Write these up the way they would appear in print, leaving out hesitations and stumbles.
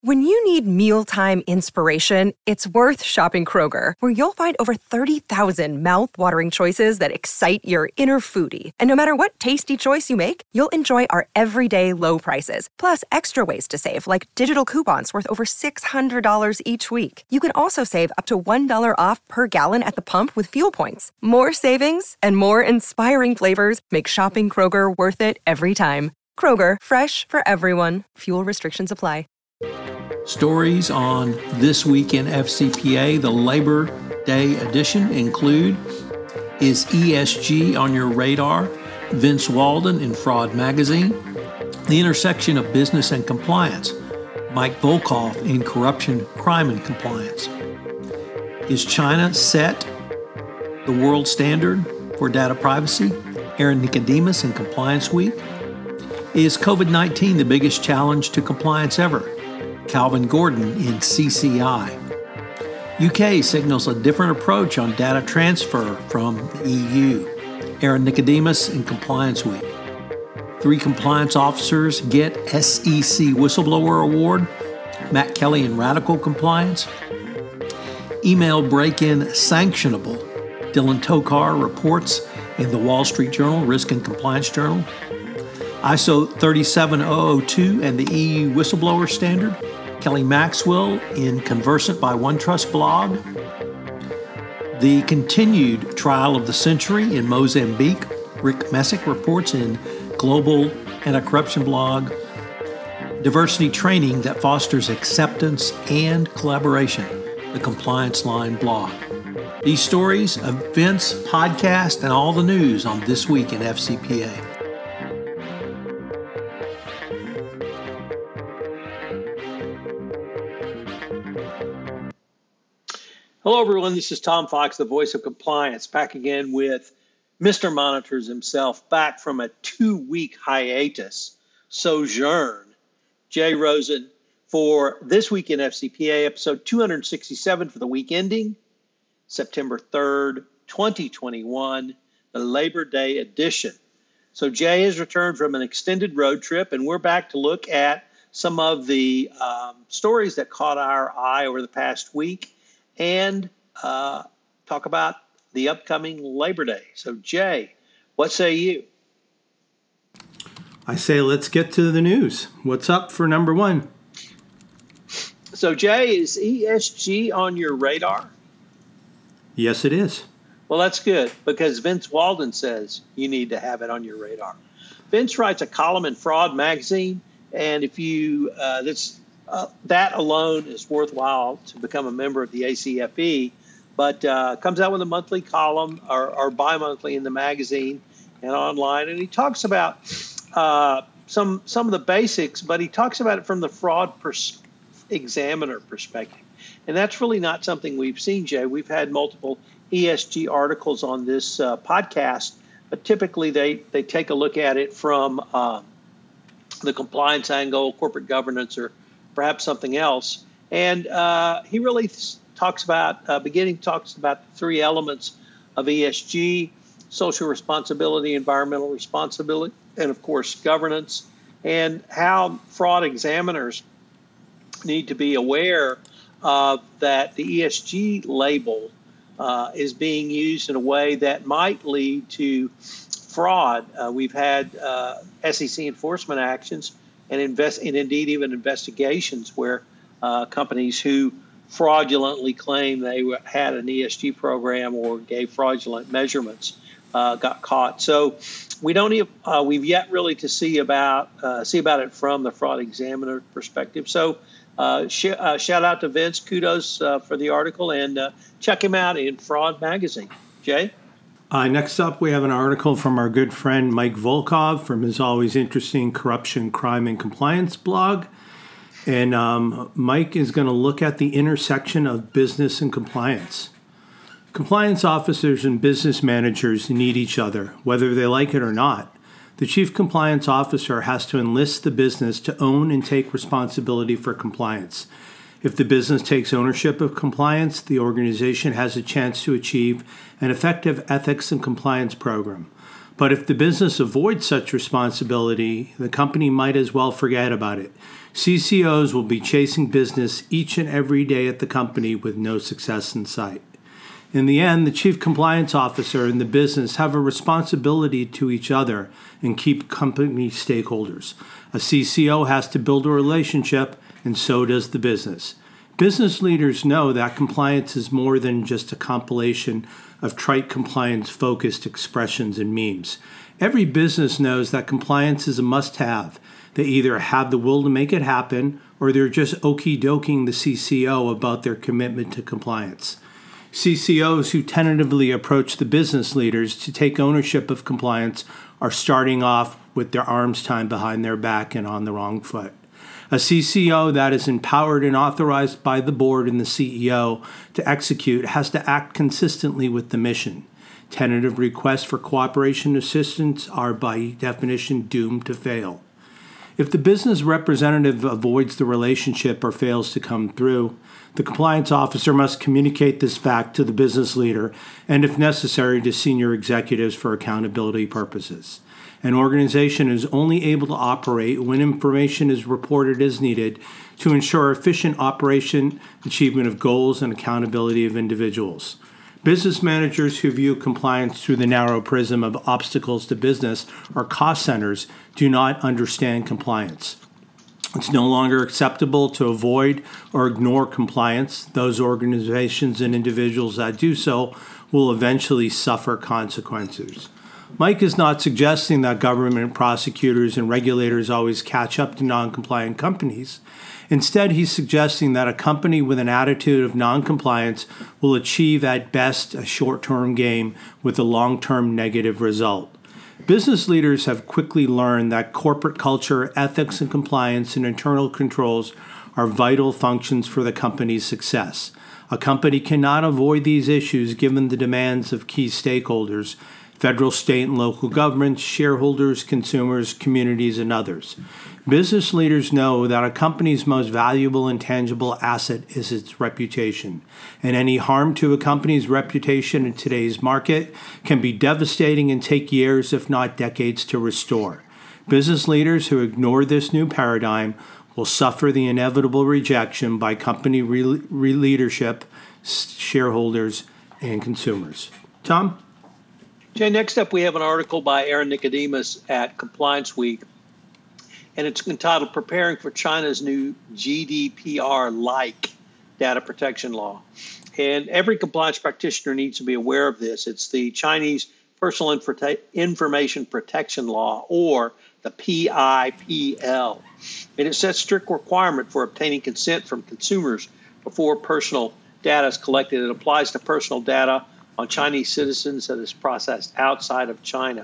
When you need mealtime inspiration, it's worth shopping Kroger, where you'll find over 30,000 mouth-watering choices that excite your inner foodie. And no matter what tasty choice you make, you'll enjoy our everyday low prices, plus extra ways to save, like digital coupons worth over $600 each week. You can also save up to $1 off per gallon at the pump with fuel points. More savings and more inspiring flavors make shopping Kroger worth it every time. Kroger, fresh for everyone. Fuel restrictions apply. Stories on This Week in FCPA, the Labor Day edition, include: Is ESG on your radar? Vince Walden in Fraud Magazine. The intersection of business and compliance. Mike Volkov in Corruption, Crime, and Compliance. Is China set the world standard for data privacy? Aaron Nicodemus in Compliance Week. Is COVID-19 the biggest challenge to compliance ever? Calvin Gordon in CCI. UK signals a different approach on data transfer from the EU. Aaron Nicodemus in Compliance Week. 3 compliance officers get SEC Whistleblower Award. Matt Kelly in Radical Compliance. Email break-in sanctionable. Dylan Tokar reports in the Wall Street Journal, Risk and Compliance Journal. ISO 37002 and the EU Whistleblower Standard. Kelly Maxwell in Conversant by OneTrust blog. The continued trial of the century in Mozambique. Rick Messick reports in Global Anti-Corruption blog. Diversity training that fosters acceptance and collaboration. The Compliance Line blog. These stories, events, podcasts, and all the news on This Week in FCPA. Hello, everyone. This is Tom Fox, the voice of compliance, back again with Mr. Monitors himself, back from a 2-week hiatus sojourn. Jay Rosen for This Week in FCPA, episode 267 for the week ending September 3rd, 2021, the Labor Day edition. So Jay has returned from an extended road trip, and we're back to look at some of the stories that caught our eye over the past week, and talk about the upcoming Labor Day. So, Jay, what say you? I say let's get to the news. What's up for number 1? So, Jay, is ESG on your radar? Yes, it is. Well, that's good, because Vince Walden says you need to have it on your radar. Vince writes a column in Fraud Magazine, and if you that alone is worthwhile to become a member of the ACFE, but comes out with a monthly column or bi-monthly in the magazine and online. And he talks about some of the basics, but he talks about it from the fraud examiner perspective. And that's really not something we've seen, Jay. We've had multiple ESG articles on this podcast, but typically they take a look at it from the compliance angle, corporate governance, or perhaps something else. And he really talks about the 3 elements of ESG: social responsibility, environmental responsibility, and of course governance, and how fraud examiners need to be aware of that the ESG label is being used in a way that might lead to fraud. We've had SEC enforcement actions and indeed even investigations where companies who fraudulently claim they had an ESG program or gave fraudulent measurements got caught. So we've yet really to see about it from the fraud examiner perspective. So shout out to Vince. Kudos for the article, and check him out in Fraud Magazine. Jay? Next up, we have an article from our good friend Mike Volkov from his always interesting Corruption, Crime, and Compliance blog. And Mike is going to look at the intersection of business and compliance. Compliance officers and business managers need each other, whether they like it or not. The chief compliance officer has to enlist the business to own and take responsibility for compliance. If the business takes ownership of compliance, the organization has a chance to achieve an effective ethics and compliance program. But if the business avoids such responsibility, the company might as well forget about it. CCOs will be chasing business each and every day at the company with no success in sight. In the end, the chief compliance officer and the business have a responsibility to each other and keep company stakeholders. A CCO has to build a relationship, and so does the business. Business leaders know that compliance is more than just a compilation of trite compliance-focused expressions and memes. Every business knows that compliance is a must-have. They either have the will to make it happen, or they're just okey-doking the CCO about their commitment to compliance. CCOs who tentatively approach the business leaders to take ownership of compliance are starting off with their arms tied behind their back and on the wrong foot. A CCO that is empowered and authorized by the board and the CEO to execute has to act consistently with the mission. Tentative requests for cooperation assistance are by definition doomed to fail. If the business representative avoids the relationship or fails to come through, the compliance officer must communicate this fact to the business leader and, if necessary, to senior executives for accountability purposes. An organization is only able to operate when information is reported as needed to ensure efficient operation, achievement of goals, and accountability of individuals. Business managers who view compliance through the narrow prism of obstacles to business or cost centers do not understand compliance. It's no longer acceptable to avoid or ignore compliance. Those organizations and individuals that do so will eventually suffer consequences. Mike is not suggesting that government prosecutors and regulators always catch up to non-compliant companies. Instead, he's suggesting that a company with an attitude of non-compliance will achieve at best a short-term gain with a long-term negative result. Business leaders have quickly learned that corporate culture, ethics and compliance, and internal controls are vital functions for the company's success. A company cannot avoid these issues given the demands of key stakeholders: federal, state, and local governments, shareholders, consumers, communities, and others. Business leaders know that a company's most valuable and tangible asset is its reputation, and any harm to a company's reputation in today's market can be devastating and take years, if not decades, to restore. Business leaders who ignore this new paradigm will suffer the inevitable rejection by company leadership, shareholders, and consumers. Tom? Jay, next up we have an article by Aaron Nicodemus at Compliance Week, and it's entitled Preparing for China's New GDPR-like Data Protection Law. And every compliance practitioner needs to be aware of this. It's the Chinese Personal Information Protection Law, or the PIPL. And it sets strict requirement for obtaining consent from consumers before personal data is collected. It applies to personal data on Chinese citizens that is processed outside of China.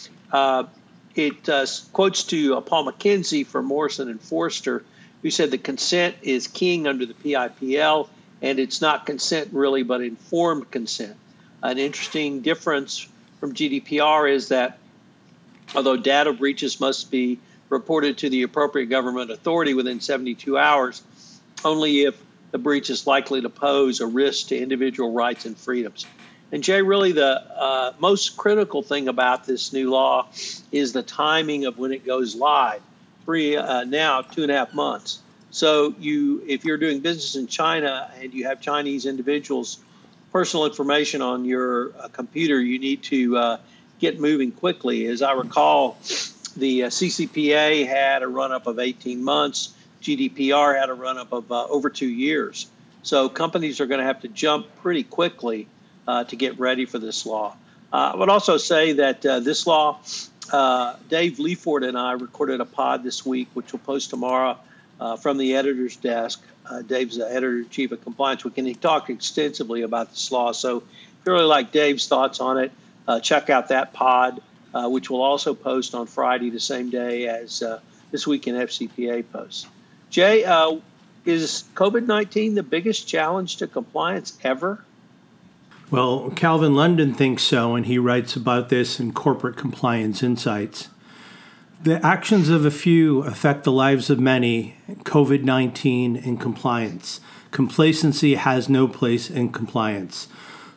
It quotes to Paul McKenzie from Morrison & Foerster, who said the consent is king under the PIPL, and it's not consent really, but informed consent. An interesting difference from GDPR is that although data breaches must be reported to the appropriate government authority within 72 hours, only if the breach is likely to pose a risk to individual rights and freedoms. And Jay, really the most critical thing about this new law is the timing of when it goes live. Now 2.5 months. So if you're doing business in China and you have Chinese individuals' personal information on your computer, you need to get moving quickly. As I recall, the CCPA had a run-up of 18 months. GDPR had a run-up of over 2 years. So companies are going to have to jump pretty quickly to get ready for this law. I would also say that this law, Dave Leaford and I recorded a pod this week, which we'll post tomorrow from the editor's desk. Dave's the editor-in-chief of Compliance Week, and he talked extensively about this law. So if you really like Dave's thoughts on it, check out that pod, which we'll also post on Friday, the same day as This Week in FCPA posts. Jay, is COVID-19 the biggest challenge to compliance ever? Well, Calvin London thinks so, and he writes about this in Corporate Compliance Insights. The actions of a few affect the lives of many. COVID-19 and compliance. Complacency has no place in compliance.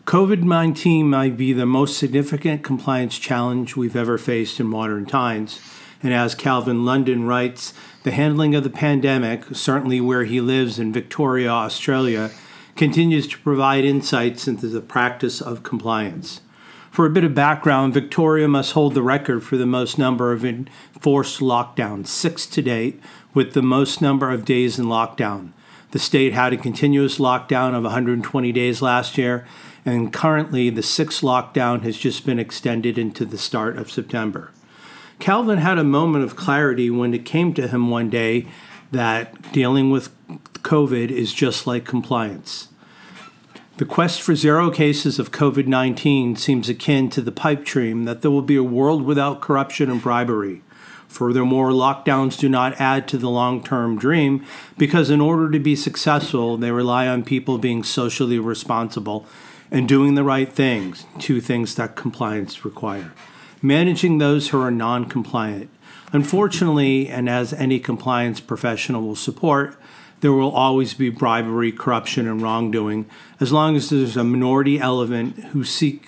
COVID-19 might be the most significant compliance challenge we've ever faced in modern times. And as Calvin London writes, the handling of the pandemic, certainly where he lives in Victoria, Australia, continues to provide insights into the practice of compliance. For a bit of background, Victoria must hold the record for the most number of enforced lockdowns, 6 to date, with the most number of days in lockdown. The state had a continuous lockdown of 120 days last year, and currently the 6th lockdown has just been extended into the start of September. Calvin had a moment of clarity when it came to him one day that dealing with COVID is just like compliance. The quest for zero cases of COVID-19 seems akin to the pipe dream that there will be a world without corruption and bribery. Furthermore, lockdowns do not add to the long-term dream because in order to be successful, they rely on people being socially responsible and doing the right things, 2 things that compliance require. Managing those who are non-compliant. Unfortunately, and as any compliance professional will support, there will always be bribery, corruption, and wrongdoing, as long as there's a minority element who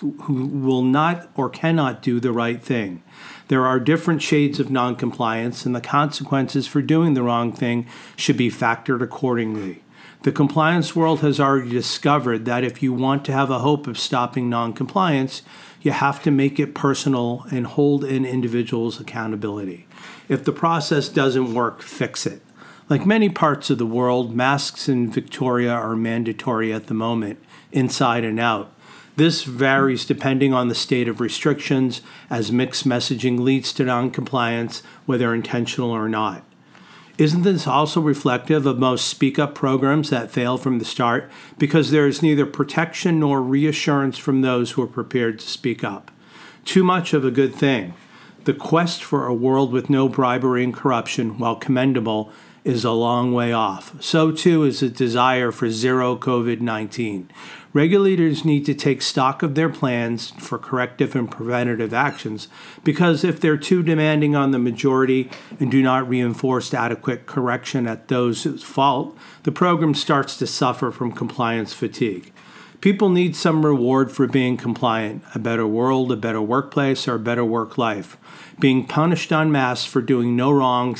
will not or cannot do the right thing. There are different shades of non-compliance, and the consequences for doing the wrong thing should be factored accordingly. The compliance world has already discovered that if you want to have a hope of stopping non-compliance, you have to make it personal and hold in individuals' accountability. If the process doesn't work, fix it. Like many parts of the world, masks in Victoria are mandatory at the moment, inside and out. This varies depending on the state of restrictions, as mixed messaging leads to non-compliance, whether intentional or not. Isn't this also reflective of most speak-up programs that fail from the start because there is neither protection nor reassurance from those who are prepared to speak up? Too much of a good thing. The quest for a world with no bribery and corruption, while commendable, is a long way off. So too is the desire for zero COVID-19. Regulators need to take stock of their plans for corrective and preventative actions because if they're too demanding on the majority and do not reinforce adequate correction at those whose fault, the program starts to suffer from compliance fatigue. People need some reward for being compliant, a better world, a better workplace, or a better work life. Being punished en masse for doing no wrong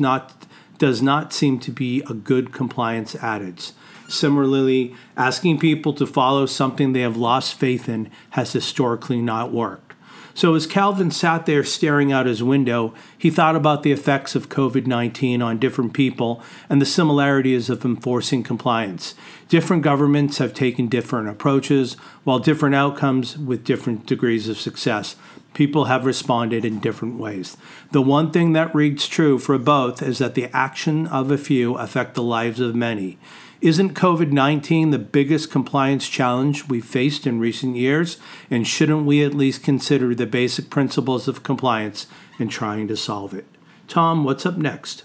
does not seem to be a good compliance adage. Similarly, asking people to follow something they have lost faith in has historically not worked. So as Calvin sat there staring out his window, he thought about the effects of COVID-19 on different people and the similarities of enforcing compliance. Different governments have taken different approaches, while different outcomes with different degrees of success. People have responded in different ways. The one thing that reads true for both is that the action of a few affect the lives of many. Isn't COVID-19 the biggest compliance challenge we've faced in recent years? And shouldn't we at least consider the basic principles of compliance in trying to solve it? Tom, what's up next?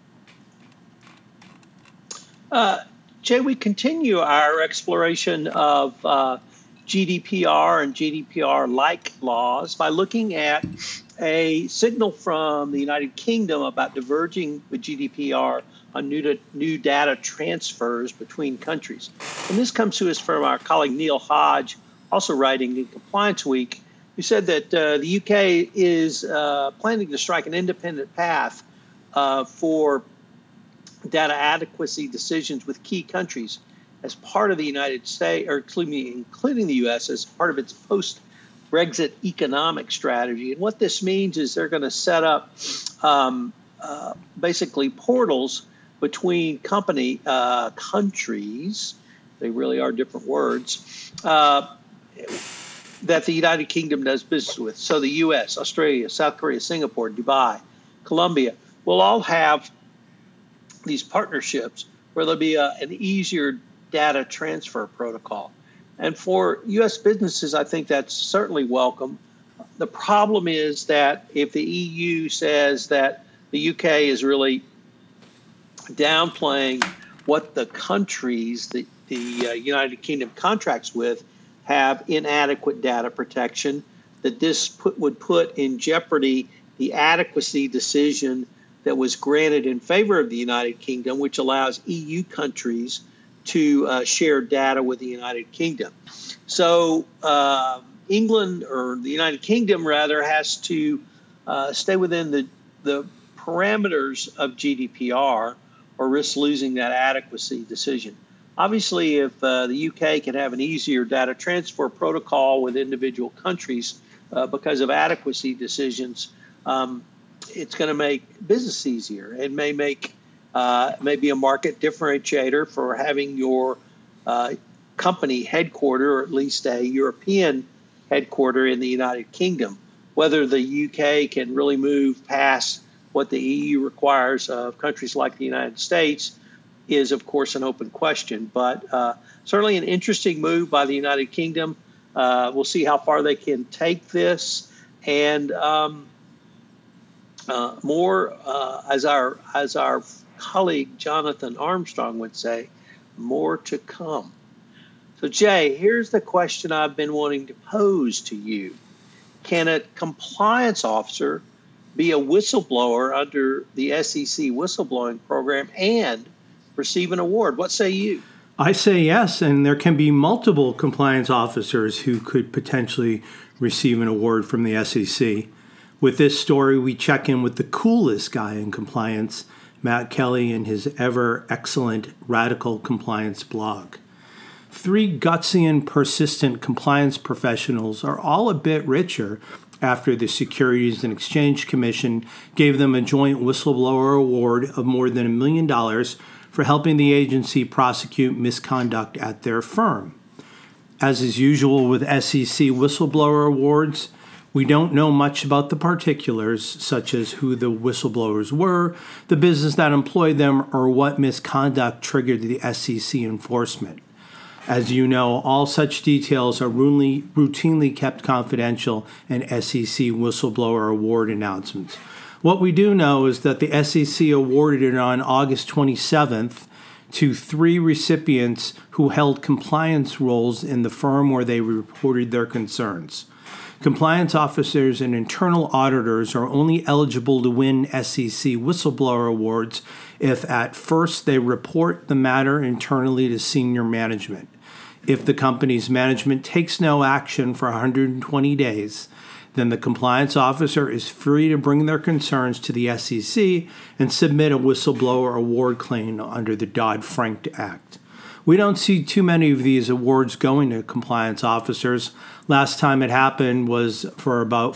Jay, we continue our exploration of GDPR and GDPR-like laws by looking at a signal from the United Kingdom about diverging with GDPR on new data transfers between countries. And this comes to us from our colleague Neil Hodge, also writing in Compliance Week, who said that the UK is planning to strike an independent path for data adequacy decisions with key countries as part of the United States, or including the U.S., as part of its post-Brexit economic strategy. And what this means is they're going to set up basically portals between countries, they really are different words, that the United Kingdom does business with. So the U.S., Australia, South Korea, Singapore, Dubai, Colombia will all have these partnerships where there'll be an easier data transfer protocol. And for U.S. businesses, I think that's certainly welcome. The problem is that if the EU says that the UK is really downplaying what the countries the United Kingdom contracts with have inadequate data protection, that this would put in jeopardy the adequacy decision that was granted in favor of the United Kingdom, which allows EU countries to share data with the United Kingdom. So England, or the United Kingdom rather, has to stay within the parameters of GDPR or risk losing that adequacy decision. Obviously, if the UK can have an easier data transfer protocol with individual countries because of adequacy decisions, it's going to make business easier. It may make maybe a market differentiator for having your company headquarter, or at least a European headquarter in the United Kingdom. Whether the UK can really move past what the EU requires of countries like the United States is, of course, an open question. But certainly an interesting move by the United Kingdom. We'll see how far they can take this. And more, as our colleague Jonathan Armstrong would say, more to come. So, Jay, here's the question I've been wanting to pose to you. Can a compliance officer be a whistleblower under the SEC whistleblowing program and receive an award? What say you? I say yes, and there can be multiple compliance officers who could potentially receive an award from the SEC. With this story, we check in with the coolest guy in compliance, Matt Kelly, and his ever excellent Radical Compliance blog. 3 gutsy and persistent compliance professionals are all a bit richer after the Securities and Exchange Commission gave them a joint whistleblower award of more than $1 million for helping the agency prosecute misconduct at their firm. As is usual with SEC whistleblower awards, we don't know much about the particulars, such as who the whistleblowers were, the business that employed them, or what misconduct triggered the SEC enforcement. As you know, all such details are routinely kept confidential in SEC whistleblower award announcements. What we do know is that the SEC awarded it on August 27th to 3 recipients who held compliance roles in the firm where they reported their concerns. Compliance officers and internal auditors are only eligible to win SEC whistleblower awards if at first they report the matter internally to senior management. If the company's management takes no action for 120 days, then the compliance officer is free to bring their concerns to the SEC and submit a whistleblower award claim under the Dodd-Frank Act. We don't see too many of these awards going to compliance officers. Last time it happened was for about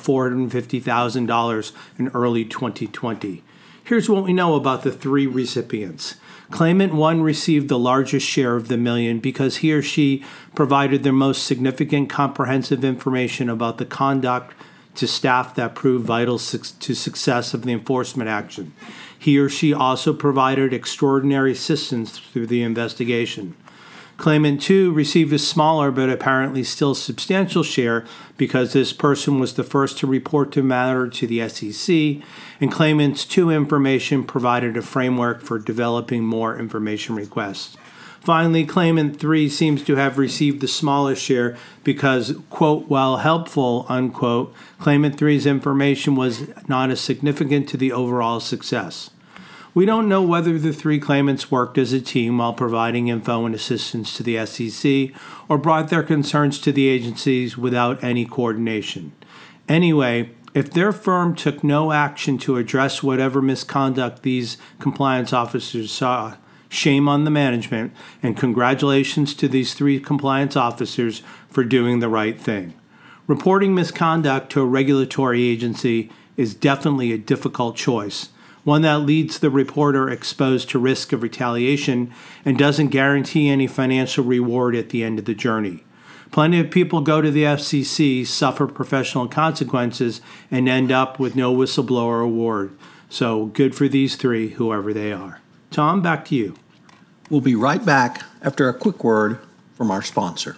$450,000 in early 2020. Here's what we know about the 3 recipients. Claimant 1 received the largest share of the $1 million because he or she provided their most significant comprehensive information about the conduct to staff that proved vital to success of the enforcement action. He or she also provided extraordinary assistance through the investigation. Claimant 2 received a smaller but apparently still substantial share because this person was the first to report the matter to the SEC, and Claimant 2 information provided a framework for developing more information requests. Finally, Claimant 3 seems to have received the smallest share because, quote, while helpful, unquote, Claimant 3's information was not as significant to the overall success. We don't know whether the 3 claimants worked as a team while providing info and assistance to the SEC or brought their concerns to the agencies without any coordination. Anyway, if their firm took no action to address whatever misconduct these compliance officers saw, shame on the management, and congratulations to these 3 compliance officers for doing the right thing. Reporting misconduct to a regulatory agency is definitely a difficult choice, one that leads the reporter exposed to risk of retaliation and doesn't guarantee any financial reward at the end of the journey. Plenty of people go to the FCC, suffer professional consequences, and end up with no whistleblower award. So good for these 3, whoever they are. Tom, back to you. We'll be right back after a quick word from our sponsor.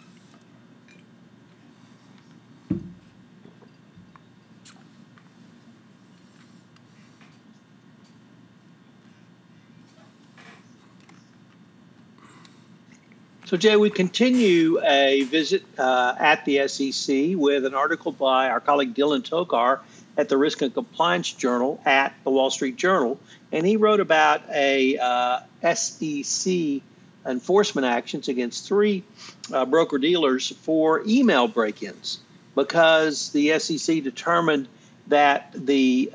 So, Jay, we continue a visit at the SEC with an article by our colleague Dylan Tokar at the Risk and Compliance Journal at the Wall Street Journal. And he wrote about a SEC enforcement actions against 3 broker-dealers for email break-ins because the SEC determined that the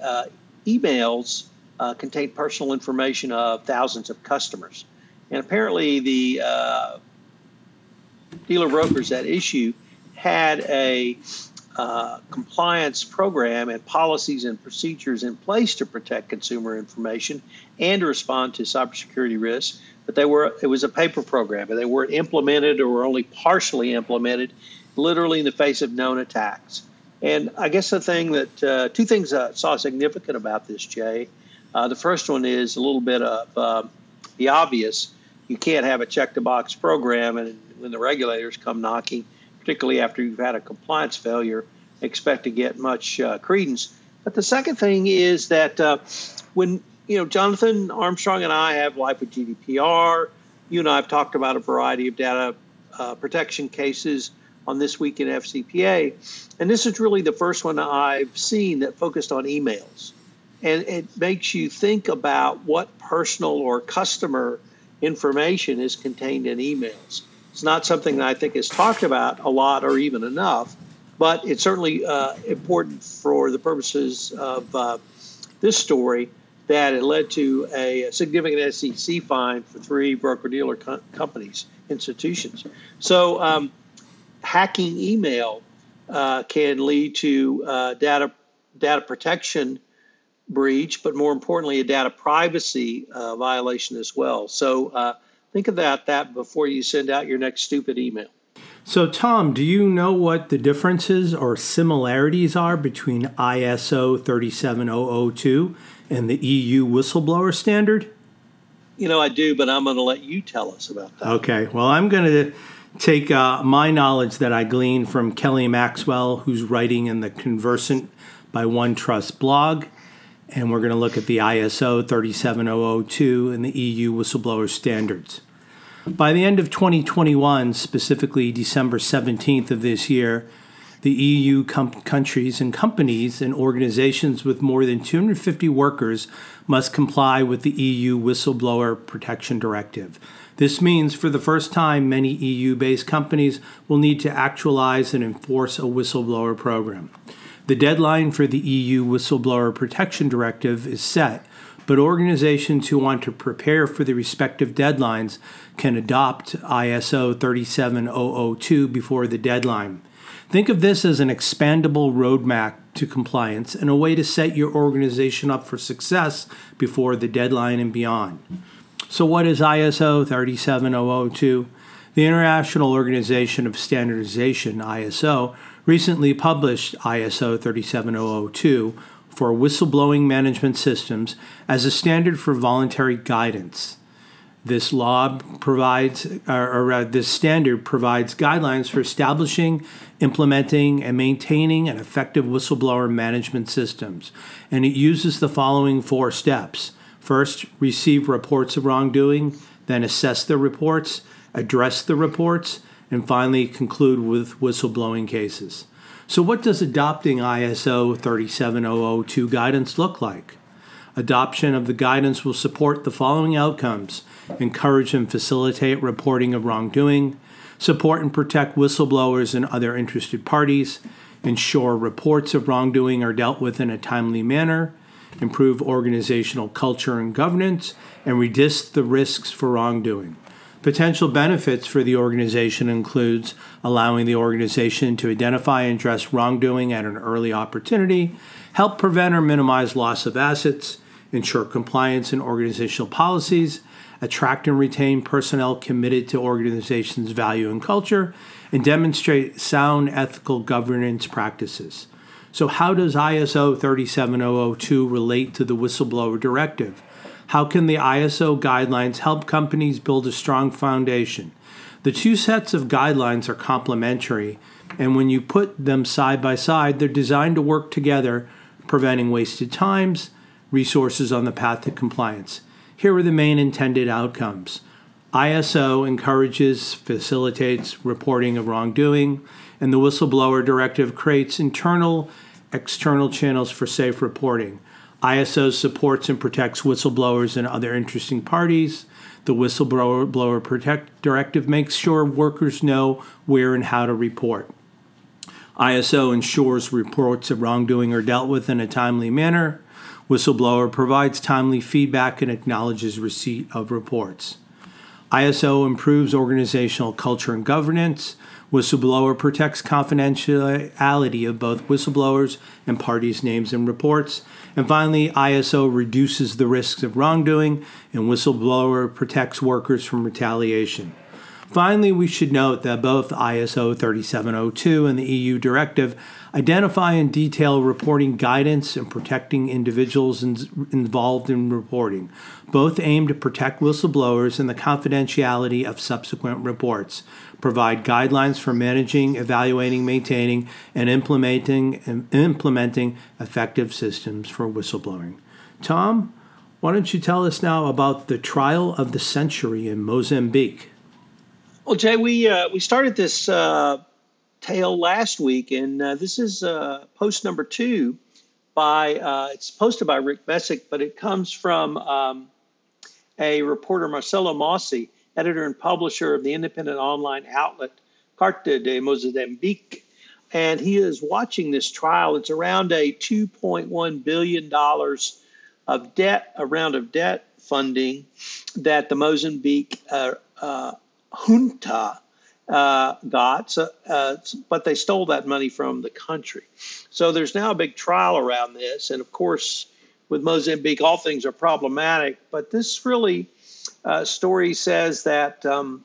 emails contained personal information of thousands of customers. And apparently the dealer brokers at issue had a compliance program and policies and procedures in place to protect consumer information and to respond to cybersecurity risks. But it was a paper program, and they weren't implemented or were only partially implemented, literally in the face of known attacks. And I guess the thing that 2 things I saw significant about this, Jay. The first one is a little bit of the obvious. You can't have a check-the-box program, and when the regulators come knocking, particularly after you've had a compliance failure, expect to get much credence. But the second thing is that when Jonathan Armstrong and I have Life with GDPR, you and I have talked about a variety of data protection cases on This Week in FCPA, and this is really the first one I've seen that focused on emails. And it makes you think about what personal or customer information is contained in emails. It's not something that I think is talked about a lot or even enough, but it's certainly important for the purposes of this story that it led to a significant SEC fine for 3 broker-dealer companies, institutions. So hacking email can lead to data protection breach, but more importantly, a data privacy violation as well. So think about that before you send out your next stupid email. So, Tom, do you know what the differences or similarities are between ISO 37002 and the EU whistleblower standard? I do, but I'm going to let you tell us about that. Okay. Well, I'm going to take my knowledge that I gleaned from Kelly Maxwell, who's writing in the Conversant by OneTrust blog, and we're going to look at the ISO 37002 and the EU whistleblower standards. By the end of 2021, specifically December 17th of this year, the EU countries and companies and organizations with more than 250 workers must comply with the EU Whistleblower Protection Directive. This means for the first time, many EU-based companies will need to actualize and enforce a whistleblower program. The deadline for the EU Whistleblower Protection Directive is set, but organizations who want to prepare for the respective deadlines can adopt ISO 37002 before the deadline. Think of this as an expandable roadmap to compliance and a way to set your organization up for success before the deadline and beyond. So what is ISO 37002? The International Organization of Standardization, ISO, recently published ISO 37002 for whistleblowing management systems as a standard for voluntary guidance. This standard provides guidelines for establishing, implementing, and maintaining an effective whistleblower management systems, and it uses the following 4 steps. First, receive reports of wrongdoing, then assess the reports, address the reports, and finally conclude with whistleblowing cases. So what does adopting ISO 37002 guidance look like? Adoption of the guidance will support the following outcomes: encourage and facilitate reporting of wrongdoing, support and protect whistleblowers and other interested parties, ensure reports of wrongdoing are dealt with in a timely manner, improve organizational culture and governance, and reduce the risks for wrongdoing. Potential benefits for the organization includes allowing the organization to identify and address wrongdoing at an early opportunity, help prevent or minimize loss of assets, ensure compliance and organizational policies, attract and retain personnel committed to organization's value and culture, and demonstrate sound ethical governance practices. So how does ISO 37002 relate to the Whistleblower Directive? How can the ISO guidelines help companies build a strong foundation? The 2 sets of guidelines are complementary, and when you put them side by side, they're designed to work together, preventing wasted times, resources on the path to compliance. Here are the main intended outcomes. ISO encourages, facilitates reporting of wrongdoing, and the Whistleblower Directive creates internal, external channels for safe reporting. ISO supports and protects whistleblowers and other interesting parties. The Whistleblower Protect Directive makes sure workers know where and how to report. ISO ensures reports of wrongdoing are dealt with in a timely manner. Whistleblower provides timely feedback and acknowledges receipt of reports. ISO improves organizational culture and governance. Whistleblower protects confidentiality of both whistleblowers and parties' names and reports. And finally, ISO reduces the risks of wrongdoing, and whistleblower protects workers from retaliation. Finally, we should note that both ISO 3702 and the EU directive identify and detail reporting guidance and protecting individuals involved in reporting. Both aim to protect whistleblowers and the confidentiality of subsequent reports, provide guidelines for managing, evaluating, maintaining, and implementing effective systems for whistleblowing. Tom, why don't you tell us now about the trial of the century in Mozambique? Well, Jay, we started this tale last week, and this is post number 2 by it's posted by Rick Messick, but it comes from a reporter, Marcelo Mossi, editor and publisher of the independent online outlet Carta de Mozambique, and he is watching this trial. It's around a $2.1 billion of debt, a round of debt funding that the Mozambique junta got, but they stole that money from the country. So there's now a big trial around this. And of course, with Mozambique, all things are problematic. But this really story says that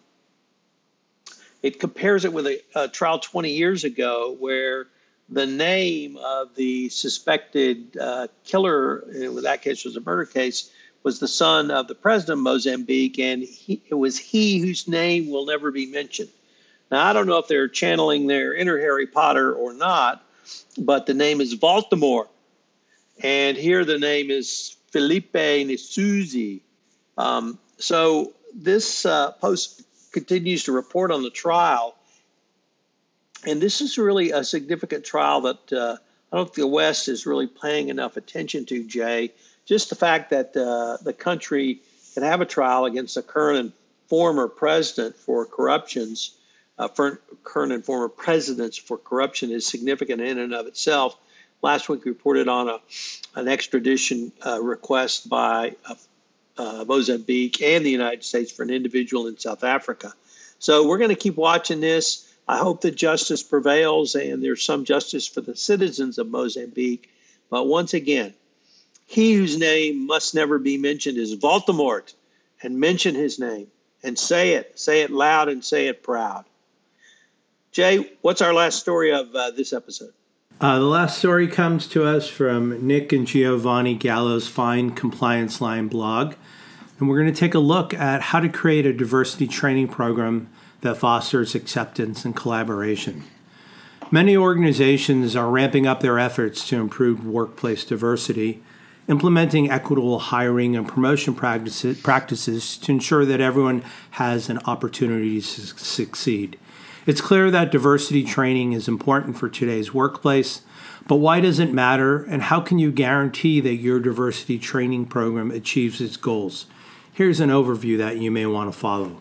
it compares it with a trial 20 years ago where the name of the suspected killer, in that case was a murder case, was the son of the president of Mozambique, and it was he whose name will never be mentioned. Now, I don't know if they're channeling their inner Harry Potter or not, but the name is Baltimore. And here the name is Felipe Nsuzi. So this post continues to report on the trial. And this is really a significant trial that I don't think the West is really paying enough attention to, Jay. Just the fact that the country can have a trial against a current and former president for corruptions, current and former presidents for corruption is significant in and of itself. Last week we reported on an extradition request by Mozambique and the United States for an individual in South Africa. So we're going to keep watching this. I hope that justice prevails and there's some justice for the citizens of Mozambique. But once again, he whose name must never be mentioned is Voldemort, and mention his name and say it loud and say it proud. Jay, what's our last story of this episode? The last story comes to us from Nick and Giovanni Gallo's Fine Compliance Line blog, and we're going to take a look at how to create a diversity training program that fosters acceptance and collaboration. Many organizations are ramping up their efforts to improve workplace diversity, implementing equitable hiring and promotion practices to ensure that everyone has an opportunity to succeed. It's clear that diversity training is important for today's workplace, but why does it matter, and how can you guarantee that your diversity training program achieves its goals? Here's an overview that you may want to follow.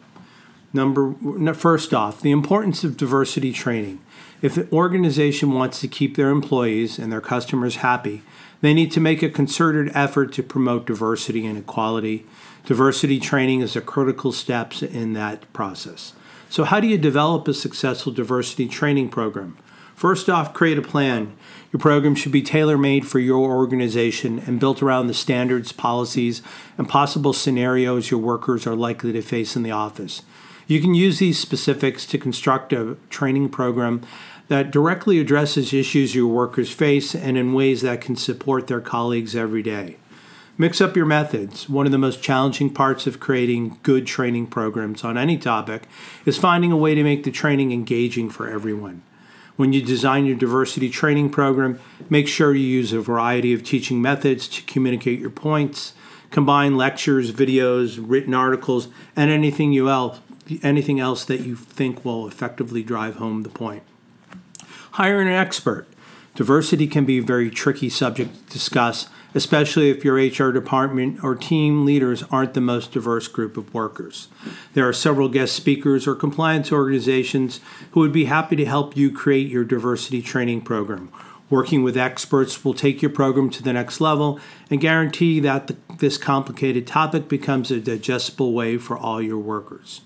First off, the importance of diversity training. If an organization wants to keep their employees and their customers happy, they need to make a concerted effort to promote diversity and equality. Diversity training is a critical step in that process. So how do you develop a successful diversity training program? First off, create a plan. Your program should be tailor-made for your organization and built around the standards, policies, and possible scenarios your workers are likely to face in the office. You can use these specifics to construct a training program that directly addresses issues your workers face and in ways that can support their colleagues every day. Mix up your methods. One of the most challenging parts of creating good training programs on any topic is finding a way to make the training engaging for everyone. When you design your diversity training program, make sure you use a variety of teaching methods to communicate your points. Combine lectures, videos, written articles, and anything else that you think will effectively drive home the point. Hire an expert. Diversity can be a very tricky subject to discuss, especially if your HR department or team leaders aren't the most diverse group of workers. There are several guest speakers or compliance organizations who would be happy to help you create your diversity training program. Working with experts will take your program to the next level and guarantee that this complicated topic becomes a digestible way for all your workers.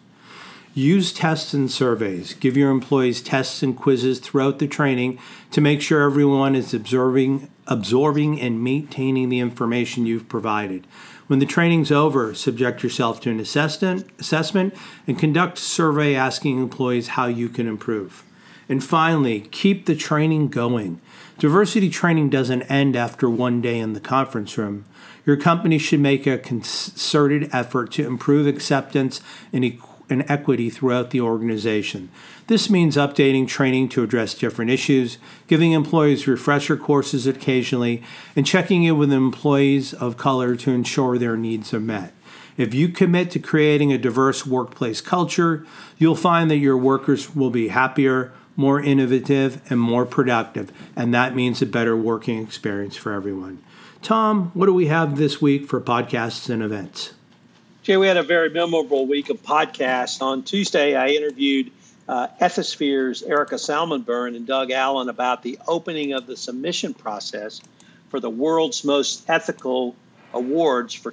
Use tests and surveys. Give your employees tests and quizzes throughout the training to make sure everyone is absorbing and maintaining the information you've provided. When the training's over, subject yourself to an assessment and conduct a survey asking employees how you can improve. And finally, keep the training going. Diversity training doesn't end after one day in the conference room. Your company should make a concerted effort to improve acceptance and equity throughout the organization. This means updating training to address different issues, giving employees refresher courses occasionally, and checking in with employees of color to ensure their needs are met. If you commit to creating a diverse workplace culture, you'll find that your workers will be happier, more innovative, and more productive, and that means a better working experience for everyone. Tom, what do we have this week for podcasts and events? Jay, we had a very memorable week of podcasts. On Tuesday, I interviewed Ethisphere's Erica Salmonburn and Doug Allen about the opening of the submission process for the world's most ethical awards for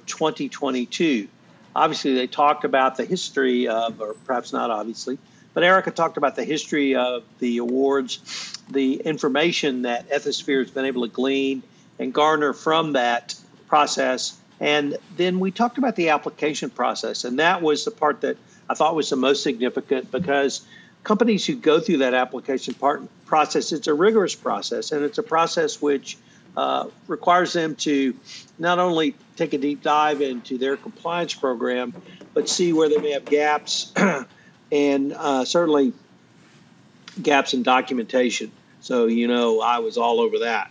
2022. Obviously, they talked about the history of, or perhaps not obviously, but Erica talked about the history of the awards, the information that Ethisphere has been able to glean and garner from that process. And then we talked about the application process. And that was the part that I thought was the most significant, because companies who go through that application process, it's a rigorous process. And it's a process which requires them to not only take a deep dive into their compliance program, but see where they may have gaps and certainly gaps in documentation. So, I was all over that.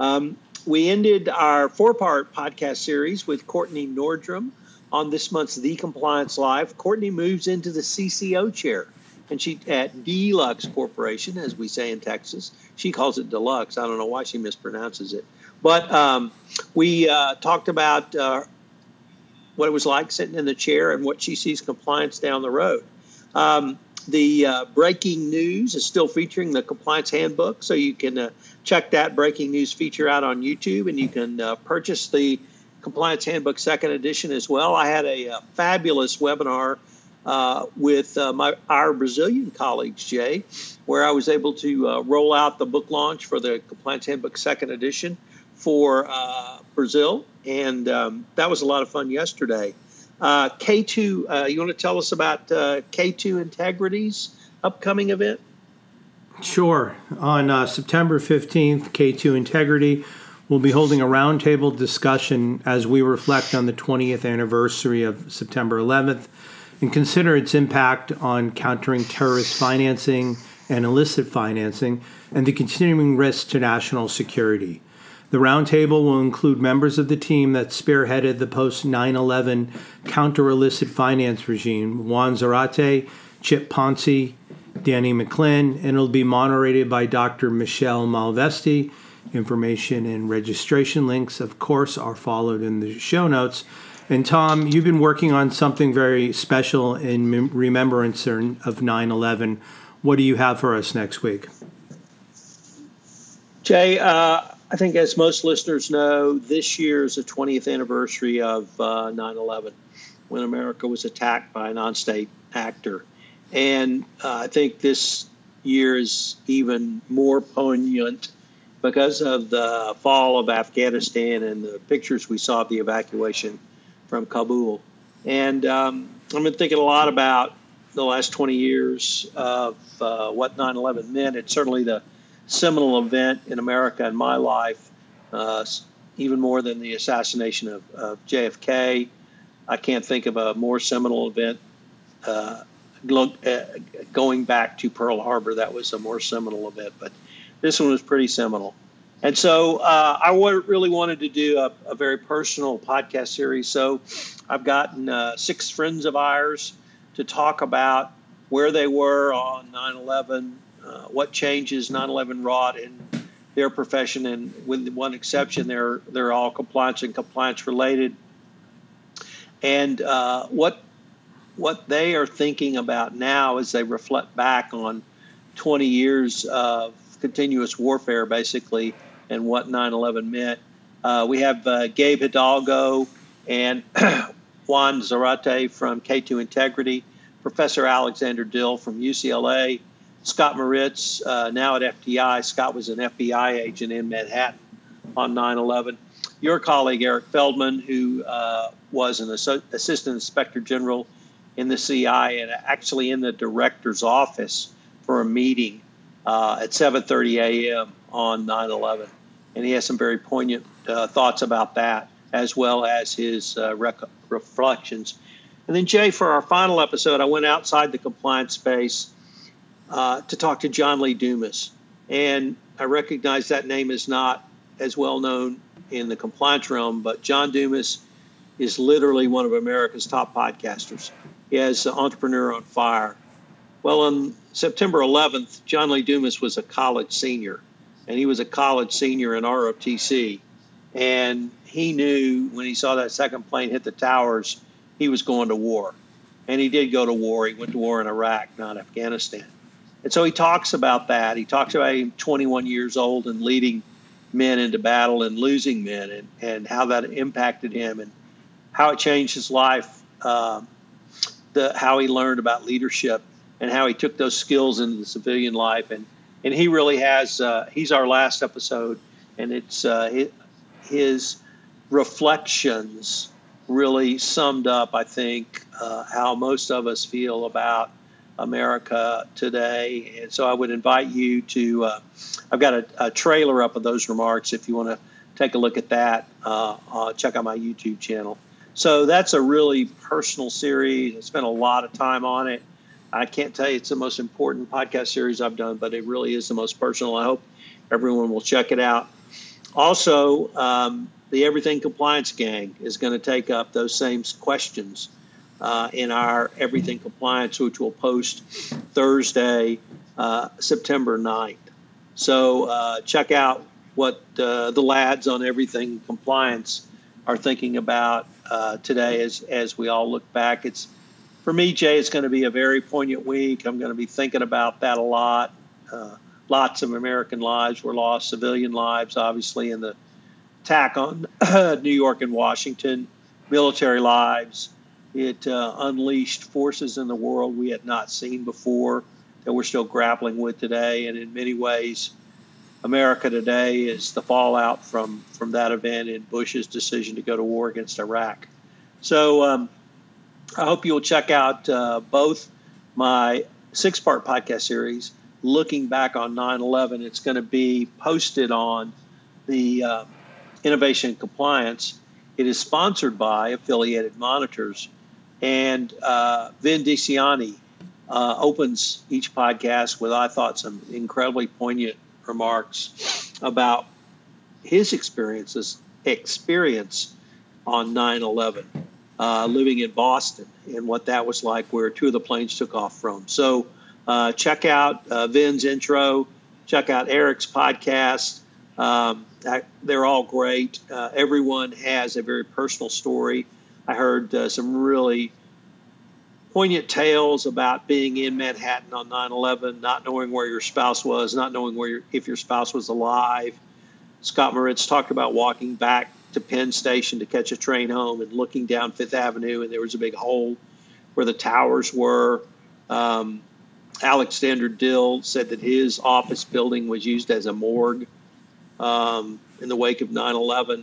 We ended our 4-part podcast series with Courtney Nordrum on this month's The Compliance Live. Courtney moves into the CCO chair, and she at Deluxe Corporation, as we say in Texas. She calls it Deluxe. I don't know why she mispronounces it. But we talked about what it was like sitting in the chair and what she sees compliance down the road. The breaking news is still featuring the Compliance Handbook, so you can check that breaking news feature out on YouTube, and you can purchase the Compliance Handbook second edition as well. I had a fabulous webinar with our Brazilian colleagues, Jay, where I was able to roll out the book launch for the Compliance Handbook second edition for Brazil, and that was a lot of fun yesterday. K2, you want to tell us about K2 Integrity's upcoming event? Sure. On September 15th, K2 Integrity will be holding a roundtable discussion as we reflect on the 20th anniversary of September 11th and consider its impact on countering terrorist financing and illicit financing and the continuing risks to national security. The roundtable will include members of the team that spearheaded the post-9/11 counter-illicit finance regime, Juan Zarate, Chip Ponce, Danny McClin, and it'll be moderated by Dr. Michelle Malvesti. Information and registration links, of course, are followed in the show notes. And Tom, you've been working on something very special in remembrance of 9/11. What do you have for us next week? Jay, I think as most listeners know, this year is the 20th anniversary of 9/11, when America was attacked by a non-state actor. And I think this year is even more poignant because of the fall of Afghanistan and the pictures we saw of the evacuation from Kabul. And I've been thinking a lot about the last 20 years of what 9/11 meant. It's certainly the seminal event in America in my life, even more than the assassination of JFK. I can't think of a more seminal event going back to Pearl Harbor. That was a more seminal event, but this one was pretty seminal. And so I really wanted to do a very personal podcast series. So I've gotten 6 friends of ours to talk about where they were on 9/11, what changes 9/11 wrought in their profession, and with one exception, they're all compliance and compliance related. And what they are thinking about now as they reflect back on 20 years of continuous warfare, basically, and what 9/11 meant. We have Gabe Hidalgo and Juan Zarate from K2 Integrity, Professor Alexander Dill from UCLA, Scott Moritz, now at FBI. Scott was an FBI agent in Manhattan on 9/11. Your colleague, Eric Feldman, who was an assistant inspector general in the CI and actually in the director's office for a meeting at 7:30 a.m. on 9/11. And he has some very poignant thoughts about that, as well as his reflections. And then, Jay, for our final episode, I went outside the compliance space to talk to John Lee Dumas. And I recognize that name is not as well known in the compliance realm, but John Dumas is literally one of America's top podcasters. He has Entrepreneur on Fire. Well, on September 11th, John Lee Dumas was a college senior, and he was a college senior in ROTC. And he knew when he saw that second plane hit the towers, he was going to war. And he did go to war. He went to war in Iraq, not Afghanistan. And so he talks about that. He talks about him 21 years old and leading men into battle and losing men, and how that impacted him and how it changed his life, how he learned about leadership and how he took those skills into the civilian life. And he really has, he's our last episode, and it's his reflections really summed up, I think, how most of us feel about America today. And so I would invite you to, I've got a trailer up of those remarks. If you want to take a look at that, check out my YouTube channel. So that's a really personal series. I spent a lot of time on it. I can't tell you it's the most important podcast series I've done, but it really is the most personal. I hope everyone will check it out. Also, the Everything Compliance Gang is going to take up those same questions in our Everything Compliance, which we'll post Thursday, September 9th. So check out what the lads on Everything Compliance are thinking about today as we all look back. For me, Jay, it's going to be a very poignant week. I'm going to be thinking about that a lot. Lots of American lives were lost, civilian lives, obviously, in the attack on New York and Washington, military lives. It unleashed forces in the world we had not seen before that we're still grappling with today. And in many ways, America today is the fallout from that event and Bush's decision to go to war against Iraq. So I hope you'll check out both my 6-part podcast series, looking back on 9/11. It's going to be posted on the Innovation and Compliance. It is sponsored by Affiliated Monitors. And Vin DiCiani opens each podcast with, I thought, some incredibly poignant remarks about his experience on 9/11, living in Boston and what that was like, where 2 of the planes took off from. So check out Vin's intro. Check out Eric's podcast. They're all great. Everyone has a very personal story. I heard some really poignant tales about being in Manhattan on 9/11, not knowing where your spouse was, not knowing if your spouse was alive. Scott Moritz talked about walking back to Penn Station to catch a train home and looking down Fifth Avenue, and there was a big hole where the towers were. Alexander Dill said that his office building was used as a morgue in the wake of 9/11.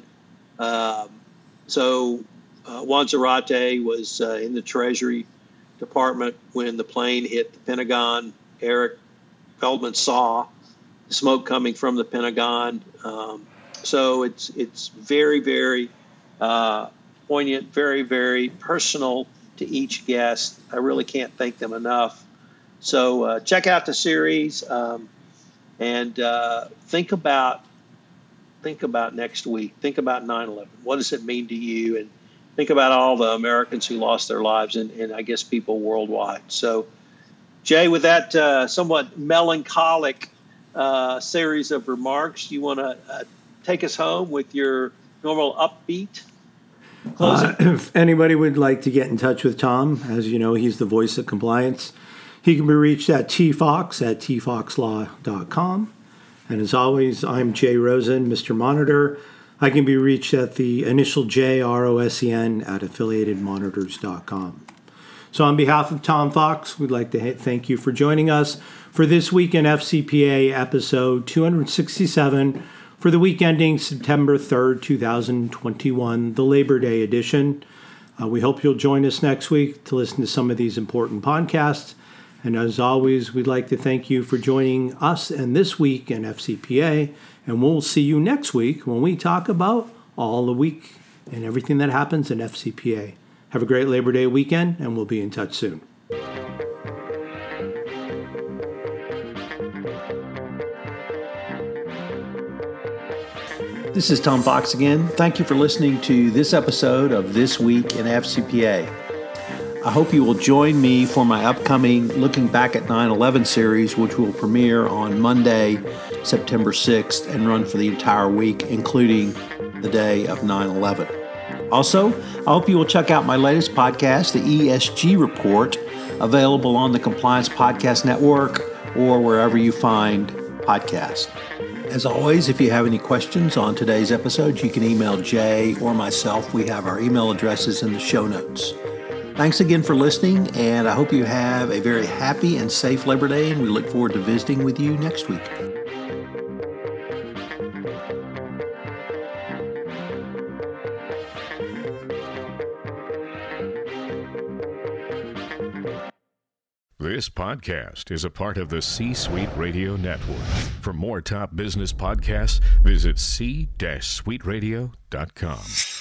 Juan Zarate was in the Treasury Department when the plane hit the Pentagon. Eric Feldman saw smoke coming from the Pentagon. So it's very, very poignant, very, very personal to each guest. I really can't thank them enough. So check out the series and think about next week. Think about 9/11. What does it mean to you? And think about all the Americans who lost their lives and I guess people worldwide. So, Jay, with that somewhat melancholic series of remarks. You want to take us home with your normal upbeat closing? If anybody would like to get in touch with Tom, as you know, he's the voice of compliance. He can be reached at tfox@tfoxlaw.com. And as always, I'm Jay Rosen, Mr. Monitor. I can be reached at the initial J, ROSEN, at affiliatedmonitors.com. So on behalf of Tom Fox, we'd like to thank you for joining us for this week in FCPA episode 267 for the week ending September 3rd, 2021, the Labor Day edition. We hope you'll join us next week to listen to some of these important podcasts. And as always, we'd like to thank you for joining us and this week in FCPA. And we'll see you next week when we talk about all the week and everything that happens in FCPA. Have a great Labor Day weekend, and we'll be in touch soon. This is Tom Fox again. Thank you for listening to this episode of This Week in FCPA. I hope you will join me for my upcoming Looking Back at 9/11 series, which will premiere on Monday, September 6th, and run for the entire week, including the day of 9/11. Also, I hope you will check out my latest podcast, the ESG Report, available on the Compliance Podcast Network or wherever you find podcasts. As always, if you have any questions on today's episode, you can email Jay or myself. We have our email addresses in the show notes. Thanks again for listening, and I hope you have a very happy and safe Labor Day, and we look forward to visiting with you next week. This podcast is a part of the C-Suite Radio Network. For more top business podcasts, visit c-suiteradio.com.